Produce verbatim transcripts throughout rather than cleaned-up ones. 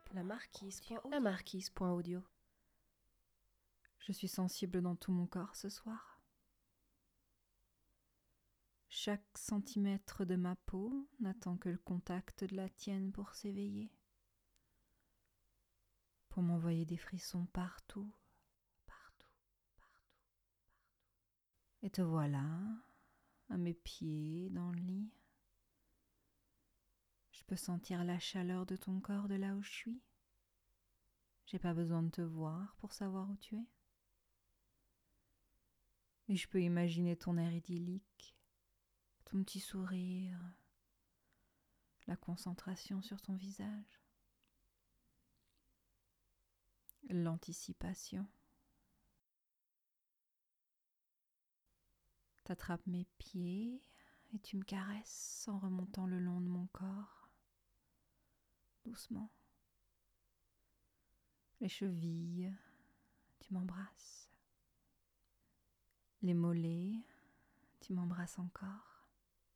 La marquise. La marquise. Point audio. Je suis sensible dans tout mon corps ce soir. Chaque centimètre de ma peau n'attend que le contact de la tienne pour s'éveiller, pour m'envoyer des frissons partout, partout, partout, partout. Et te voilà, à mes pieds, dans le lit. Je peux sentir la chaleur de ton corps de là où je suis. J'ai pas besoin de te voir pour savoir où tu es. Et je peux imaginer ton air idyllique, ton petit sourire, la concentration sur ton visage, l'anticipation. T'attrapes mes pieds et tu me caresses en remontant le long de mon corps, doucement. Les chevilles, tu m'embrasses. Les mollets, tu m'embrasses encore.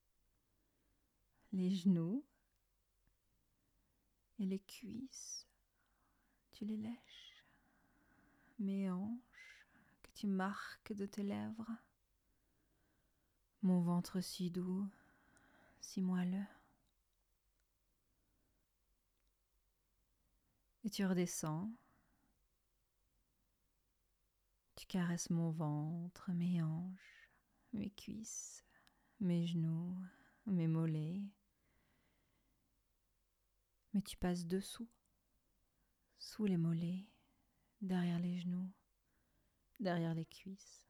Les genoux et les cuisses, tu les lèches. Mes hanches que tu marques de tes lèvres. Mon ventre si doux, si moelleux. Et tu redescends. Tu caresses mon ventre, mes hanches, mes cuisses, mes genoux, mes mollets. Mais tu passes dessous, sous les mollets, derrière les genoux, derrière les cuisses.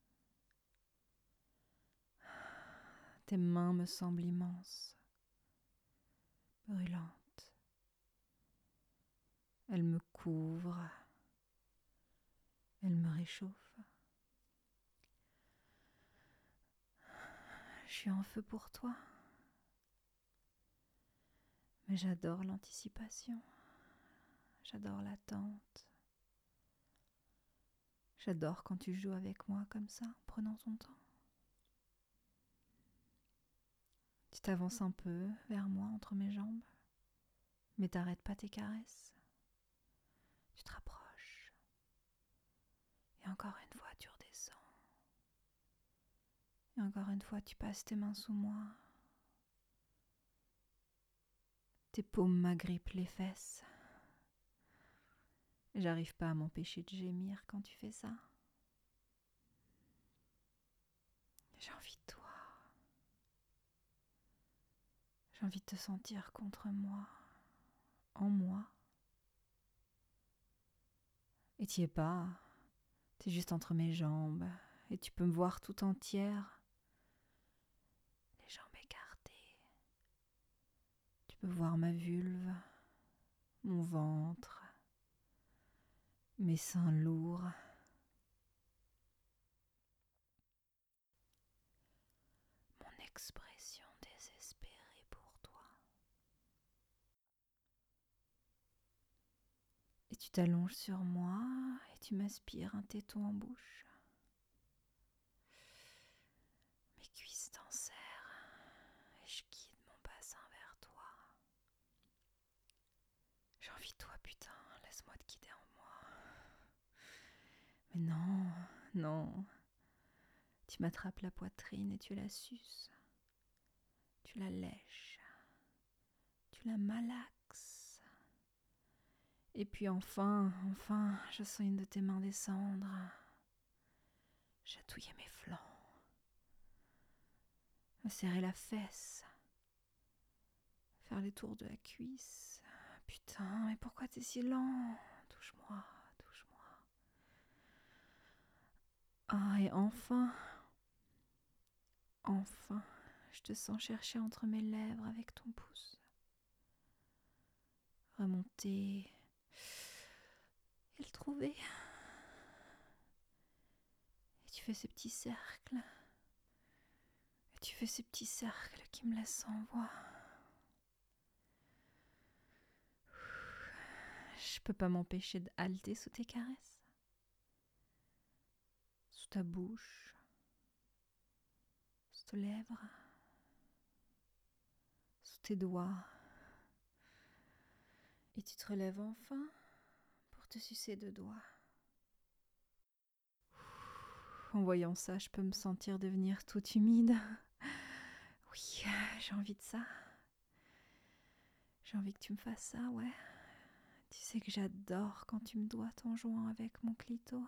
Tes mains me semblent immenses, brûlantes. Elles me couvrent, elles me réchauffent. Je suis en feu pour toi. Mais j'adore l'anticipation. J'adore l'attente. J'adore quand tu joues avec moi comme ça, en prenant ton temps. Tu t'avances un peu vers moi entre mes jambes, mais t'arrêtes pas tes caresses. Tu te rapproches. Et encore une fois, tu redescends. Et encore une fois, tu passes tes mains sous moi. Tes paumes m'agrippent les fesses. J'arrive pas à m'empêcher de gémir quand tu fais ça. J'ai envie de toi. J'ai envie de te sentir contre moi, en moi. Et t'y es pas. T'es juste entre mes jambes. Et tu peux me voir tout entière. Les jambes écartées. Tu peux voir ma vulve, mon ventre, mes seins lourds. Mon expression désespérée pour toi. Et tu t'allonges sur moi et tu m'aspires un téton en bouche. Mes cuisses t'enserrent et je guide mon bassin vers toi. J'ai envie de toi, putain, laisse-moi te guider en moi. Mais non, non. Tu m'attrapes la poitrine et tu la suces. Tu la lèches. Tu la malaxes. Et puis enfin, enfin, je sens une de tes mains descendre. Chatouiller mes flancs. Me serrer la fesse. Faire les tours de la cuisse. Putain, mais pourquoi t'es si lent? Touche-moi, touche-moi. Ah, et enfin, enfin, je te sens chercher entre mes lèvres avec ton pouce. Remonter et le trouver. Et tu fais ces petits cercles. Et tu fais ces petits cercles qui me laissent sans voix. Je peux pas m'empêcher de halter sous tes caresses. Sous ta bouche. Sous tes lèvres. Sous tes doigts. Et tu te relèves enfin pour te sucer deux doigts. En voyant ça, je peux me sentir devenir toute humide. Oui, j'ai envie de ça. J'ai envie que tu me fasses ça, ouais. Tu sais que j'adore quand tu me doigts en jouant avec mon clito.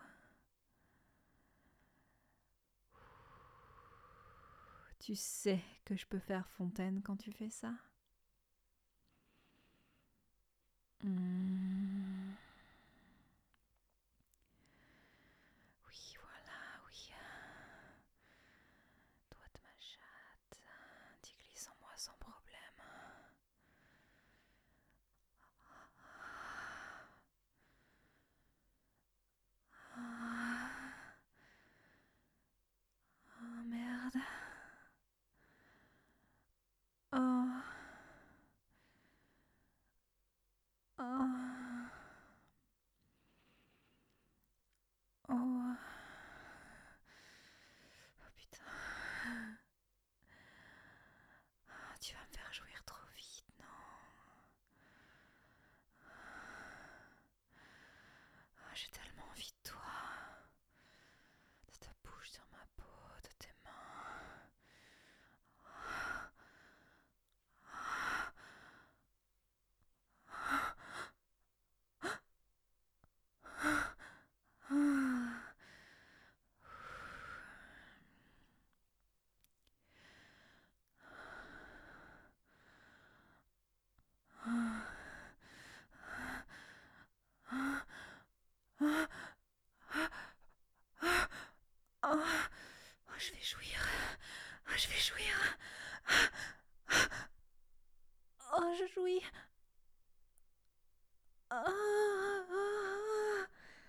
Tu sais que je peux faire fontaine quand tu fais ça. Mmh. Oui, voilà, oui. Doigt de ma chatte. Tu glisses en moi sans problème. Oh merde. Oh. Oh. Oh. Oh putain. Tu vas me faire jouir trop vite, non? Oh, j'ai tellement envie de toi. De ta bouche sur ma peau, de tes mains. Oh, oh, je vais jouir. Oh, je vais jouir. Oh, je jouis. Oh,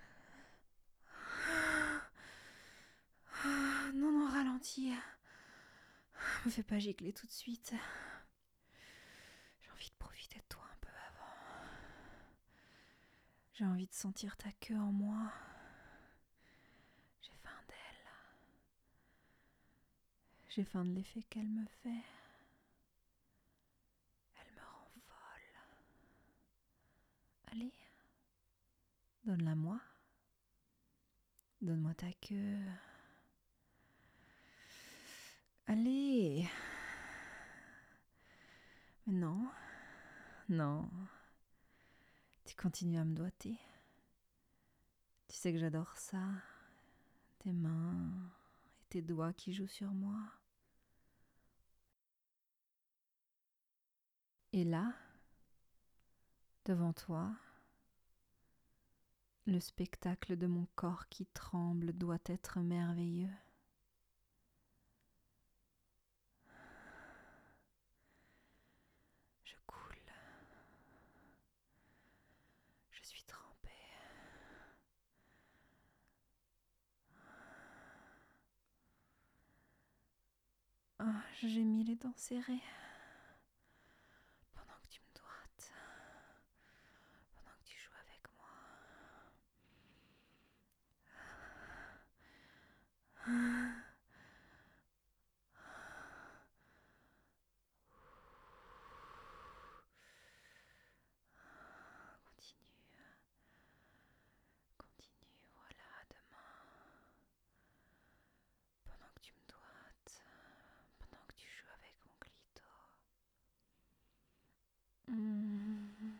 oh, non, non, ralentis. Me fais pas gicler tout de suite. J'ai envie de profiter de toi un peu avant. J'ai envie de sentir ta queue en moi. J'ai faim d'elle. J'ai faim de l'effet qu'elle me fait. Elle me rend folle. Allez, donne-la moi. Donne-moi ta queue. Allez. Mais non, non. Tu continues à me doigter. Tu sais que j'adore ça. Tes mains et tes doigts qui jouent sur moi. Et là, devant toi, le spectacle de mon corps qui tremble doit être merveilleux. Je coule. Je suis trempée. Ah, j'ai mis les dents serrées. Pendant que tu me doigtes. Pendant que tu joues avec moi. Continue. Continue, voilà, demain. Pendant que tu me doigtes. Pendant que tu joues avec mon clito. Mmh.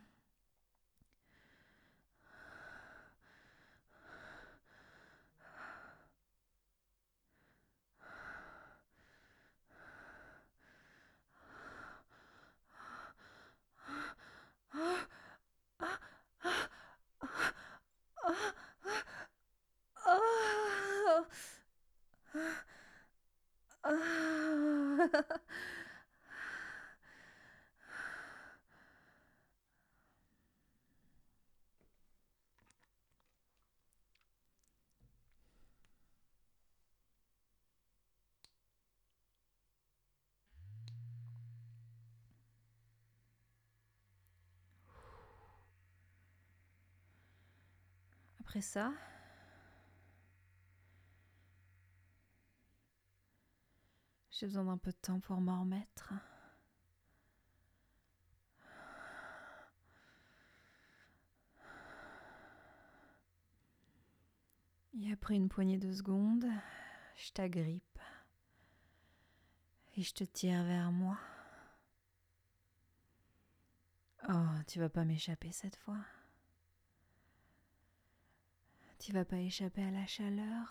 Oh. Ah. Après ça, j'ai besoin d'un peu de temps pour m'en remettre. Et après une poignée de secondes, je t'agrippe et je te tire vers moi. Oh, tu vas pas m'échapper cette fois. Tu vas pas échapper à la chaleur,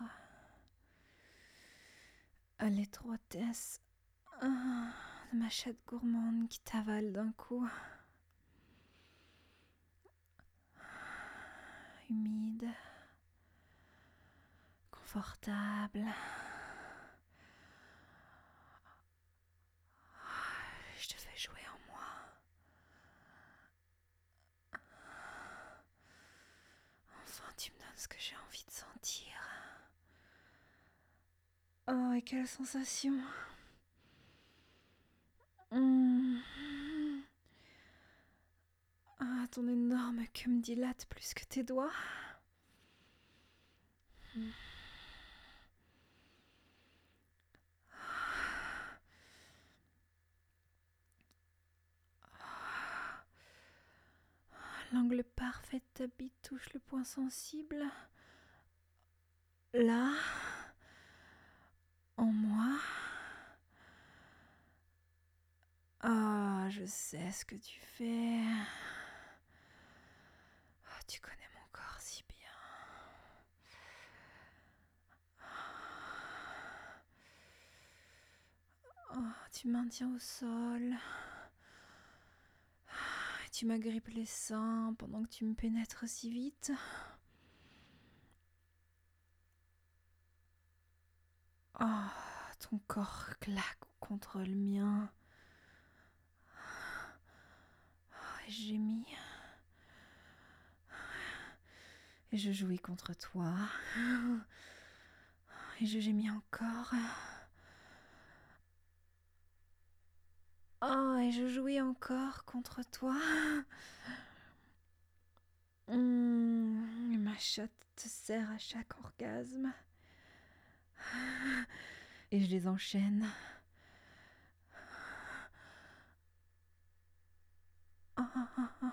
à l'étroitesse ah, de ma chatte gourmande qui t'avale d'un coup. Humide, confortable. Je te fais jouer en moi. Enfin, tu me donnes ce que j'ai envie de sentir. Oh, et quelle sensation! Mmh. Ah, ton énorme queue me dilate plus que tes doigts. Mmh. L'angle parfait de ta bite touche le point sensible. Là, en moi. Ah, je sais ce que tu fais. Oh, tu connais mon corps si bien. Oh, tu maintiens au sol. Tu m'agrippes les seins pendant que tu me pénètres si vite. Oh, ton corps claque contre le mien. Oh, et je gémis. Et je jouis contre toi. Et je gémis encore. Oh, et je jouis encore contre toi. Mmh, ma chatte te serre à chaque orgasme. Et je les enchaîne. Oh, oh, oh.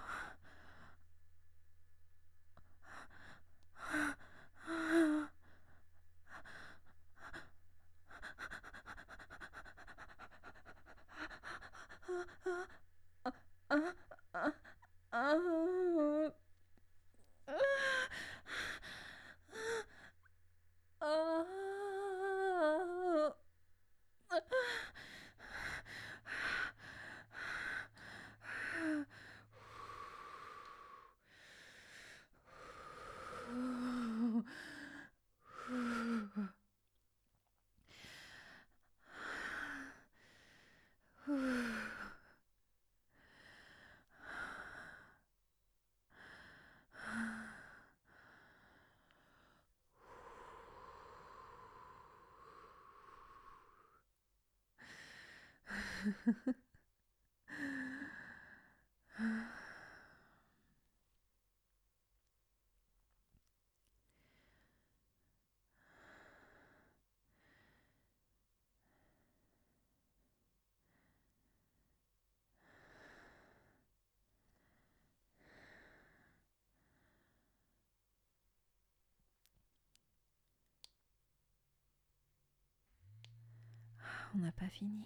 On n'a pas fini.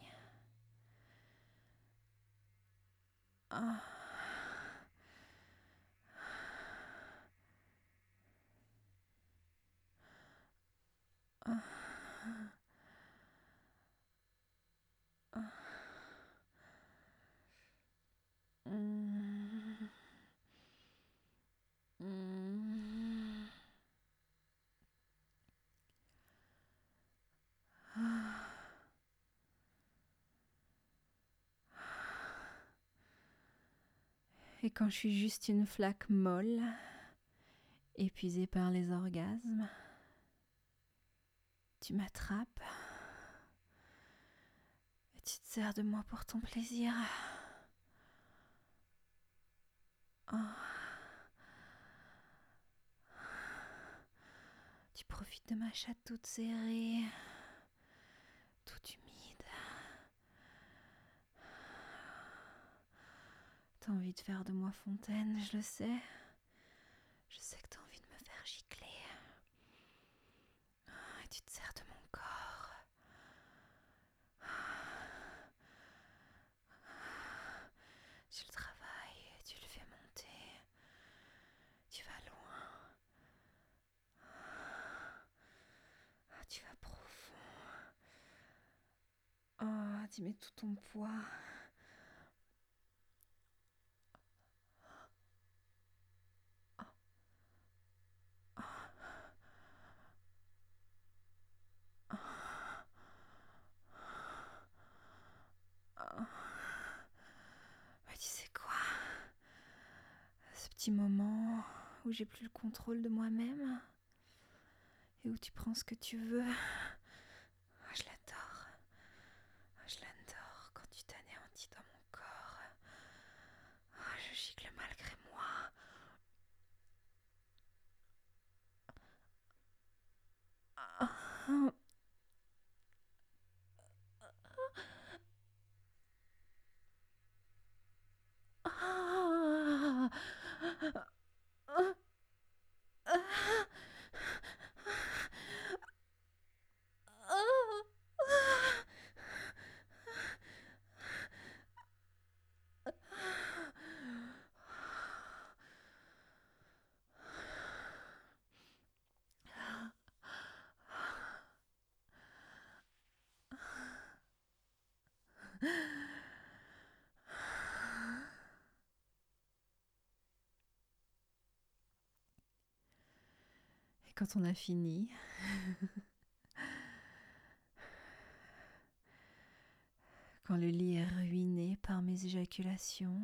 Ah. Ah. Ah. Mmh. Mmh. Ah. Et quand je suis juste une flaque molle, épuisée par les orgasmes, tu m'attrapes et tu te sers de moi pour ton plaisir. Oh. Tu profites de ma chatte toute serrée, toute humide. T'as envie de faire de moi fontaine, je le sais. Je sais que t'as envie de me faire gicler. tu te sers de mon corps. Tu le travailles, tu le fais monter. Tu vas loin. Ah, tu vas profond. Oh, tu mets tout ton poids. Mais tu sais quoi? Ce petit moment où j'ai plus le contrôle de moi-même et où tu prends ce que tu veux. Ah, je l'adore. Ah, je l'adore quand tu t'anéantis dans mon corps. Ah, je gicle malgré moi. Ah, ah, ah, ah, ah, ah. Et quand on a fini, quand le lit est ruiné par mes éjaculations,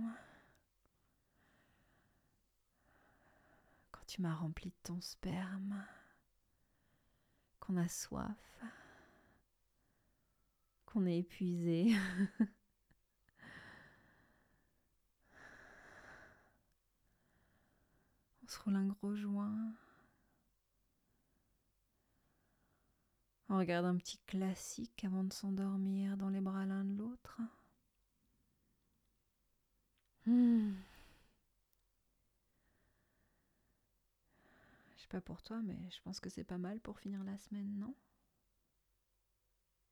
quand tu m'as rempli de ton sperme, qu'on a soif, qu'on est épuisé, on se roule un gros joint, on regarde un petit classique avant de s'endormir dans les bras l'un de l'autre. Hmm. Je sais pas pour toi, mais je pense que c'est pas mal pour finir la semaine, non ?